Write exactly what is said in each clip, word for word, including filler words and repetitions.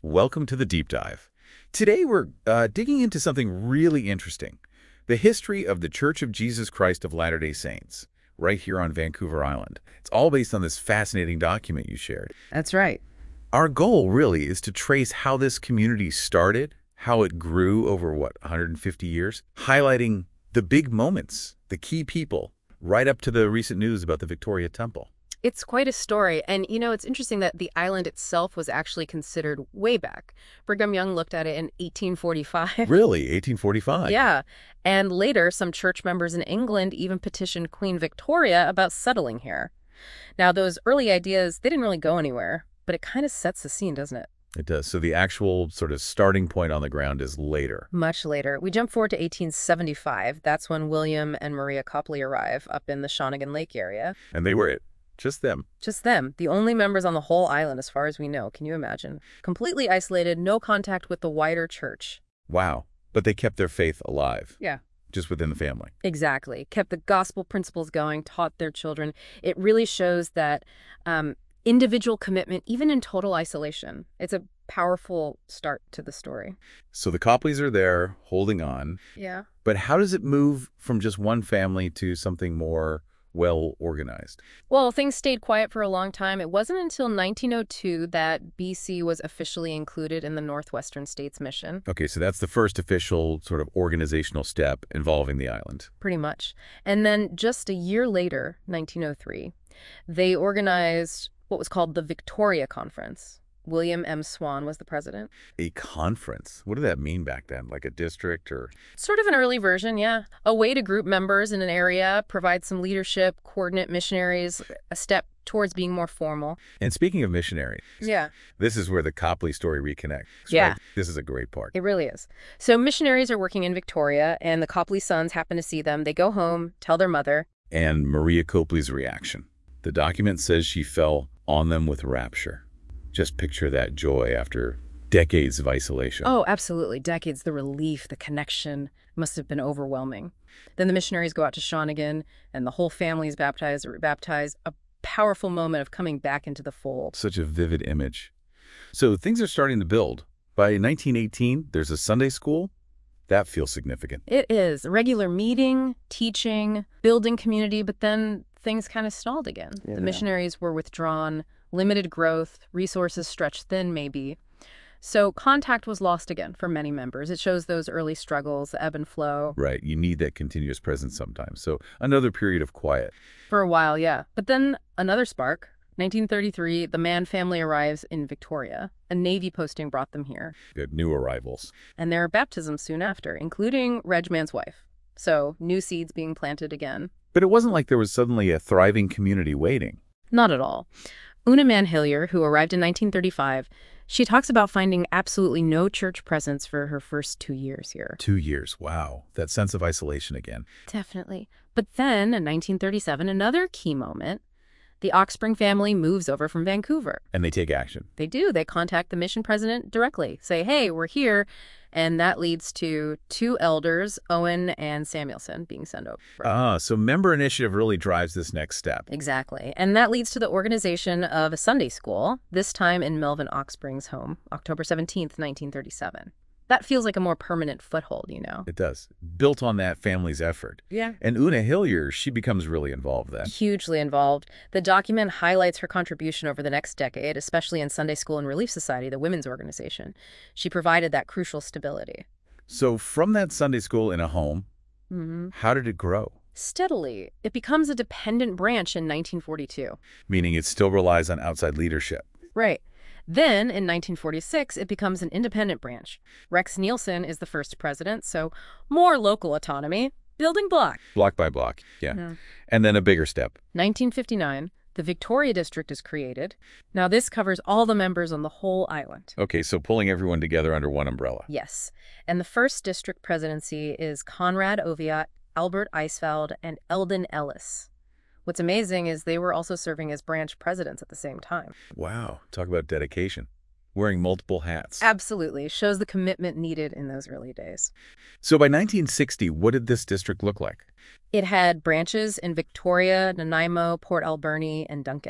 Welcome to the Deep Dive. Today we're uh, digging into something really interesting, the history of the Church of Jesus Christ of Latter-day Saints, right here on Vancouver Island. It's all based on this fascinating document you shared. That's right. Our goal really is to trace how this community started, how it grew over, what, one hundred fifty years, highlighting the big moments, the key people, right up to the recent news about the Victoria Temple. It's quite a story. And, you know, it's interesting that the island itself was actually considered way back. Brigham Young looked at it in eighteen forty-five. Really? eighteen forty-five? Yeah. And later, some church members in England even petitioned Queen Victoria about settling here. Now, those early ideas, they didn't really go anywhere, but it kind of sets the scene, doesn't it? It does. So the actual sort of starting point on the ground is later. Much later. We jump forward to eighteen seventy-five. That's when William and Maria Copley arrive up in the Shawnigan Lake area. And they were it. Just them. Just them. The only members on the whole island, as far as we know. Can you imagine? Completely isolated, no contact with the wider church. Wow. But they kept their faith alive. Yeah. Just within the family. Exactly. Kept the gospel principles going, taught their children. It really shows that um, individual commitment, even in total isolation, it's a powerful start to the story. So the Copleys are there, holding on. Yeah. But how does it move from just one family to something more well-organized? Well, things stayed quiet for a long time. It wasn't until nineteen oh two that B C was officially included in the Northwestern States Mission. Okay, so that's the first official sort of organizational step involving the island. Pretty much. And then just a year later, nineteen oh three, they organized what was called the Victoria Conference. William M. Swan was the president. A conference? What did that mean back then? Like a district or? Sort of an early version, yeah. A way to group members in an area, provide some leadership, coordinate missionaries, a step towards being more formal. And speaking of missionaries, yeah, this is where the Copley story reconnects. Yeah. Right? This is a great part. It really is. So missionaries are working in Victoria, and the Copley sons happen to see them. They go home, tell their mother. And Maria Copley's reaction. The document says she fell on them with rapture. Just picture that joy after decades of isolation. Oh, absolutely. Decades. The relief, the connection must have been overwhelming. Then the missionaries go out to Shawnigan, and the whole family is baptized, baptized. A powerful moment of coming back into the fold. Such a vivid image. So things are starting to build. By nineteen eighteen, there's a Sunday school. That feels significant. It is. Regular meeting, teaching, building community, but then things kind of stalled again. Yeah. The missionaries were withdrawn, limited growth, resources stretched thin maybe. So contact was lost again for many members. It shows those early struggles, the ebb and flow. Right. You need that continuous presence sometimes. So another period of quiet. For a while, yeah. But then another spark. nineteen thirty-three, the Mann family arrives in Victoria. A Navy posting brought them here. Good. New arrivals. And there are baptisms soon after, including Reg Mann's wife. So new seeds being planted again. But it wasn't like there was suddenly a thriving community waiting. Not at all. Una Mann Hillier, who arrived in nineteen thirty-five, she talks about finding absolutely no church presence for her first two years here. Two years. Wow. That sense of isolation again. Definitely. But then, in nineteen thirty-seven, another key moment, the Oxspring family moves over from Vancouver. And they take action. They do. They contact the mission president directly, say, hey, we're here. And that leads to two elders, Owen and Samuelson, being sent over. Ah, so member initiative really drives this next step. Exactly. And that leads to the organization of a Sunday school, this time in Melvin Oxspring's home, October seventeenth, nineteen thirty-seven. That feels like a more permanent foothold, you know? It does. Built on that family's effort. Yeah. And Una Hillier, she becomes really involved then. Hugely involved. The document highlights her contribution over the next decade, especially in Sunday School and Relief Society, the women's organization. She provided that crucial stability. So from that Sunday school in a home, Mm-hmm. how did it grow? Steadily. It becomes a dependent branch in nineteen forty-two. Meaning it still relies on outside leadership. Right. Then, in nineteen forty-six, it becomes an independent branch. Rex Nielsen is the first president, so more local autonomy, building block. Block by block, yeah. Yeah. And then a bigger step. nineteen fifty-nine, the Victoria District is created. Now, this covers all the members on the whole island. Okay, so pulling everyone together under one umbrella. Yes. And the first district presidency is Conrad Oviatt, Albert Eisfeld, and Eldon Ellis. What's amazing is they were also serving as branch presidents at the same time. Wow, talk about dedication. Wearing multiple hats. Absolutely. Shows the commitment needed in those early days. So by nineteen sixty, what did this district look like? It had branches in Victoria, Nanaimo, Port Alberni, and Duncan.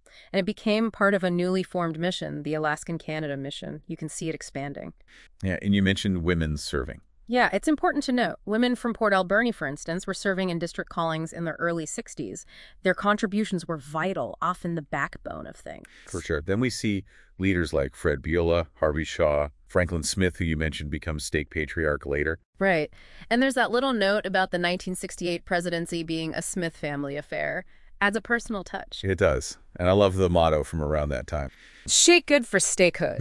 And it became part of a newly formed mission, the Alaskan Canada mission. You can see it expanding. Yeah, and you mentioned women serving. Yeah, it's important to note. Women from Port Alberni, for instance, were serving in district callings in the early sixties. Their contributions were vital, often the backbone of things. For sure. Then we see leaders like Fred Beulah, Harvey Shaw, Franklin Smith, who you mentioned becomes stake patriarch later. Right. And there's that little note about the nineteen sixty-eight presidency being a Smith family affair. Adds a personal touch. It does. And I love the motto from around that time. Shake good for stakehood.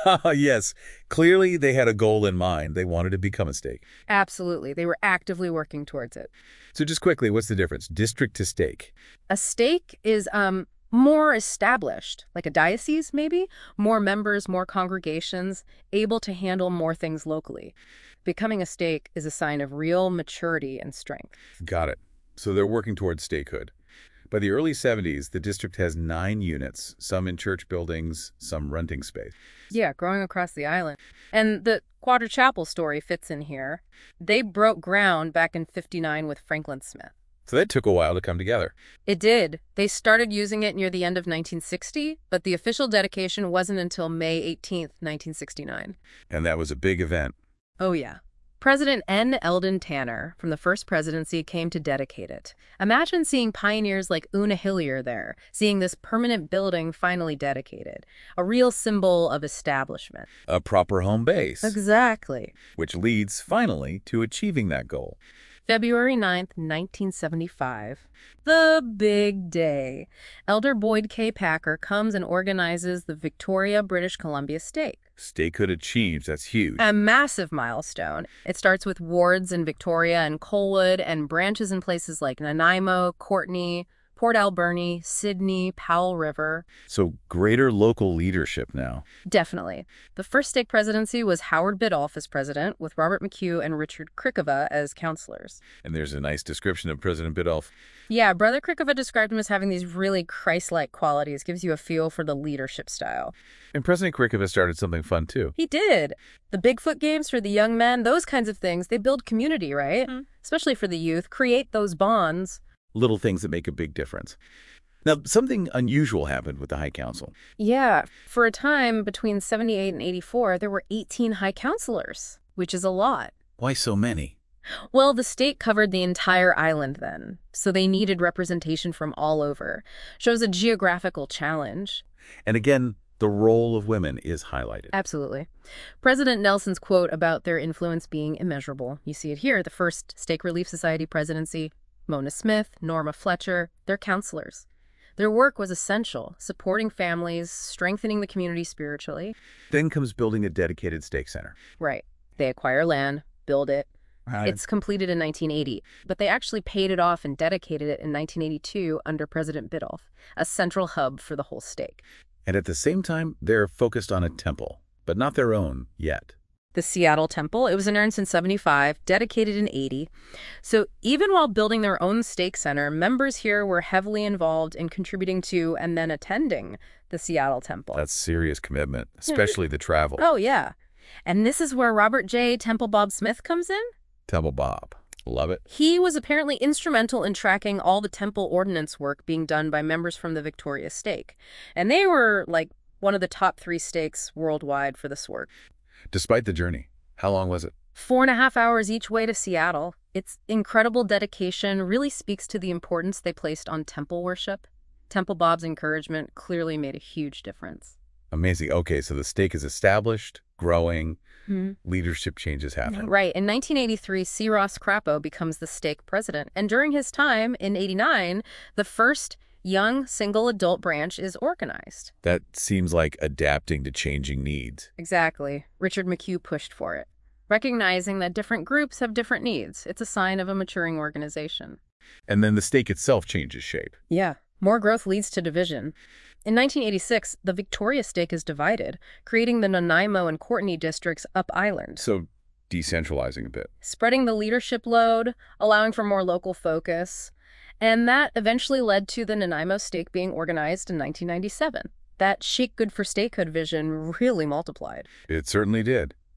Yes. Clearly, they had a goal in mind. They wanted to become a stake. Absolutely. They were actively working towards it. So just quickly, what's the difference? District to stake. A stake is um more established, like a diocese maybe, more members, more congregations, able to handle more things locally. Becoming a stake is a sign of real maturity and strength. Got it. So they're working towards stakehood. By the early seventies, the district has nine units, some in church buildings, some renting space. Yeah, growing across the island. And the Quadra Chapel story fits in here. They broke ground back in fifty-nine with Franklin Smith. So that took a while to come together. It did. They started using it near the end of nineteen sixty, but the official dedication wasn't until May eighteenth, nineteen sixty-nine. And that was a big event. Oh, yeah. President N. Eldon Tanner from the first presidency came to dedicate it. Imagine seeing pioneers like Una Hillier there, seeing this permanent building finally dedicated. A real symbol of establishment. A proper home base. Exactly. Which leads, finally, to achieving that goal. February ninth, nineteen seventy-five. The big day. Elder Boyd K. Packer comes and organizes the Victoria, British Columbia stake. Stakehood achieved. That's huge. A massive milestone. It starts with wards in Victoria and Colwood and branches in places like Nanaimo, Courtenay, Port Alberni, Sydney, Powell River. So greater local leadership now. Definitely. The first stake presidency was Howard Biddulph as president, with Robert McHugh and Richard Krikova as counselors. And there's a nice description of President Biddulph. Yeah, Brother Krikova described him as having these really Christ-like qualities, gives you a feel for the leadership style. And President Krikova started something fun, too. He did. The Bigfoot games for the young men, those kinds of things, they build community, right? Mm-hmm. Especially for the youth, create those bonds. Little things that make a big difference. Now, something unusual happened with the High Council. Yeah. For a time, between seventy-eight and eighty-four, there were eighteen High Counselors, which is a lot. Why so many? Well, the state covered the entire island then, so they needed representation from all over. Shows a geographical challenge. And again, the role of women is highlighted. Absolutely. President Nelson's quote about their influence being immeasurable. You see it here, the first Stake Relief Society presidency. Mona Smith, Norma Fletcher, they're counselors. Their work was essential, supporting families, strengthening the community spiritually. Then comes building a dedicated stake center. Right. They acquire land, build it. Right. It's completed in nineteen eighty, but they actually paid it off and dedicated it in nineteen eighty-two under President Biddulph, a central hub for the whole stake. And at the same time, they're focused on a temple, but not their own yet. The Seattle Temple. It was announced in seventy-five, dedicated in eighty. So even while building their own stake center, members here were heavily involved in contributing to and then attending the Seattle Temple. That's serious commitment, especially the travel. Oh, yeah. And this is where Robert J. Temple Bob Smith comes in? Temple Bob. Love it. He was apparently instrumental in tracking all the temple ordinance work being done by members from the Victoria stake. And they were, like, one of the top three stakes worldwide for this work. Despite the journey, how long was it? Four and a half hours each way to Seattle. Its incredible dedication really speaks to the importance they placed on temple worship. Temple Bob's encouragement clearly made a huge difference. Amazing. Okay, so the stake is established, growing, mm-hmm. leadership changes happen. Right. In nineteen eighty-three, C. Ross Crapo becomes the stake president. And during his time, in eighty-nine, the first young single adult branch is organized. That seems like adapting to changing needs. Exactly. Richard McHugh pushed for it, recognizing that different groups have different needs. It's a sign of a maturing organization. And then the stake itself changes shape. Yeah. More growth leads to division. In nineteen eighty-six, the Victoria stake is divided, creating the Nanaimo and Courtenay districts up island. So decentralizing a bit. Spreading the leadership load, allowing for more local focus. And that eventually led to the Nanaimo stake being organized in nineteen ninety-seven. That shake good for stakehood vision really multiplied. It certainly did.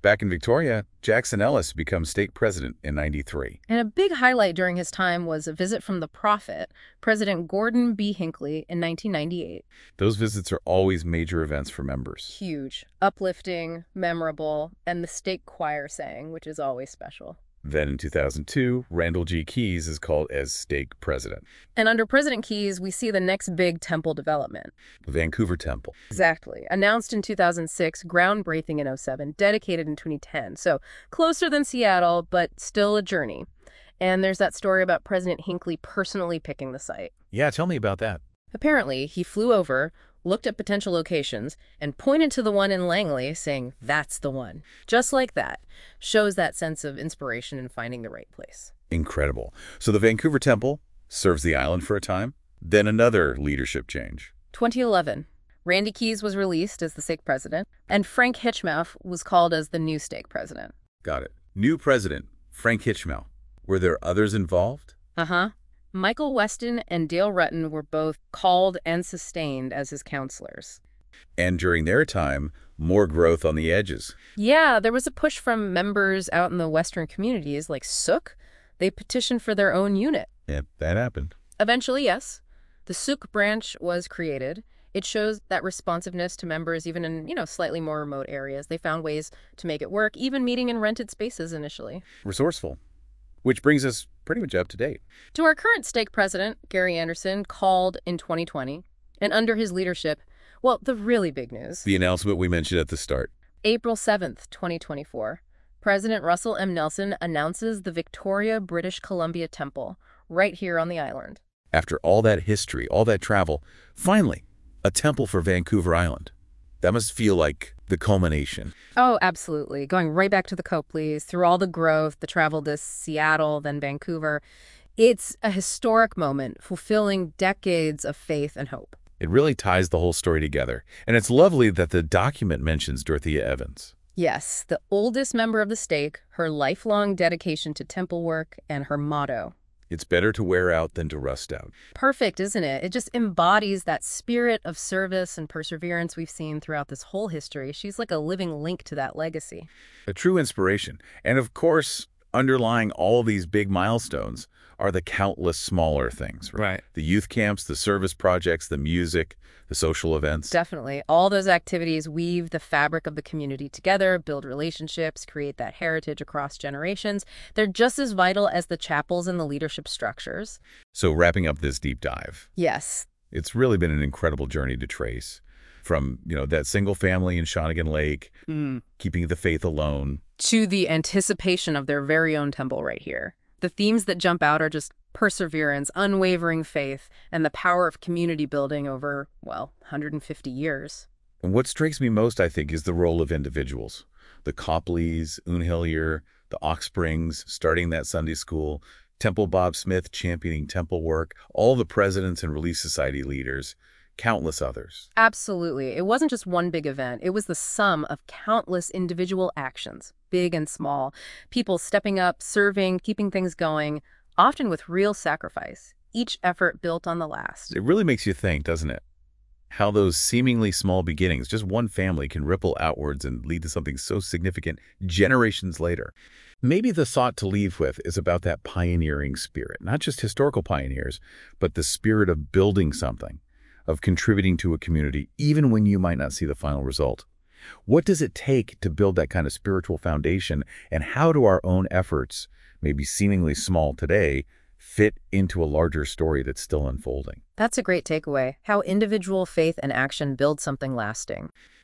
Back in Victoria, Jackson Ellis becomes stake president in ninety-three. And a big highlight during his time was a visit from the prophet, President Gordon B. Hinckley, in nineteen ninety-eight. Those visits are always major events for members. Huge, uplifting, memorable, and the stake choir sang, which is always special. Then in two thousand two, Randall G. Keyes is called as stake president. And under President Keyes, we see the next big temple development. The Vancouver Temple. Exactly. Announced in two thousand six, groundbreaking in oh seven, dedicated in twenty ten. So closer than Seattle, but still a journey. And there's that story about President Hinckley personally picking the site. Yeah, tell me about that. Apparently, he flew over, looked at potential locations, and pointed to the one in Langley, saying, "That's the one." Just like that. Shows that sense of inspiration in finding the right place. Incredible. So the Vancouver Temple serves the island for a time, then another leadership change. twenty eleven. Randy Keyes was released as the stake president, and Frank Hitchmouth was called as the new stake president. Got it. New president, Frank Hitchmouth. Were there others involved? Uh-huh. Michael Weston and Dale Rutten were both called and sustained as his counselors. And during their time, more growth on the edges. Yeah, there was a push from members out in the Western communities like Sook. They petitioned for their own unit. Yeah, that happened. Eventually, yes. The Sook branch was created. It shows that responsiveness to members even in, you know, slightly more remote areas. They found ways to make it work, even meeting in rented spaces initially. Resourceful. Which brings us pretty much up to date. To our current stake president, Gary Anderson, called in twenty twenty. And under his leadership, well, the really big news. The announcement we mentioned at the start. April seventh, twenty twenty-four. President Russell M. Nelson announces the Victoria, British Columbia Temple, right here on the island. After all that history, all that travel, finally, a temple for Vancouver Island. That must feel like the culmination. Oh, absolutely. Going right back to the Copley's, through all the growth, the travel to Seattle, then Vancouver. It's a historic moment, fulfilling decades of faith and hope. It really ties the whole story together. And it's lovely that the document mentions Dorothea Evans. Yes, the oldest member of the stake, her lifelong dedication to temple work, and her motto. It's better to wear out than to rust out. Perfect, isn't it? It just embodies that spirit of service and perseverance we've seen throughout this whole history. She's like a living link to that legacy. A true inspiration. And of course, underlying all these big milestones are the countless smaller things, right? Right. The youth camps, the service projects, the music, the social events. Definitely. All those activities weave the fabric of the community together, build relationships, create that heritage across generations. They're just as vital as the chapels and the leadership structures. So wrapping up this deep dive, Yes. it's really been an incredible journey to trace. From, you know, that single family in Shawnigan Lake, Mm. keeping the faith alone. To the anticipation of their very own temple right here. The themes that jump out are just perseverance, unwavering faith, and the power of community building over, well, one hundred fifty years. And what strikes me most, I think, is the role of individuals. The Copleys, Unhillier, the Oxsprings, starting that Sunday school, Temple Bob Smith championing temple work, all the presidents and Relief Society leaders, countless others. Absolutely. It wasn't just one big event. It was the sum of countless individual actions, big and small. People stepping up, serving, keeping things going, often with real sacrifice. Each effort built on the last. It really makes you think, doesn't it? How those seemingly small beginnings, just one family, can ripple outwards and lead to something so significant generations later. Maybe the thought to leave with is about that pioneering spirit, not just historical pioneers, but the spirit of building something, of contributing to a community, even when you might not see the final result. What does it take to build that kind of spiritual foundation, and how do our own efforts, maybe seemingly small today, fit into a larger story that's still unfolding? That's a great takeaway, how individual faith and action build something lasting.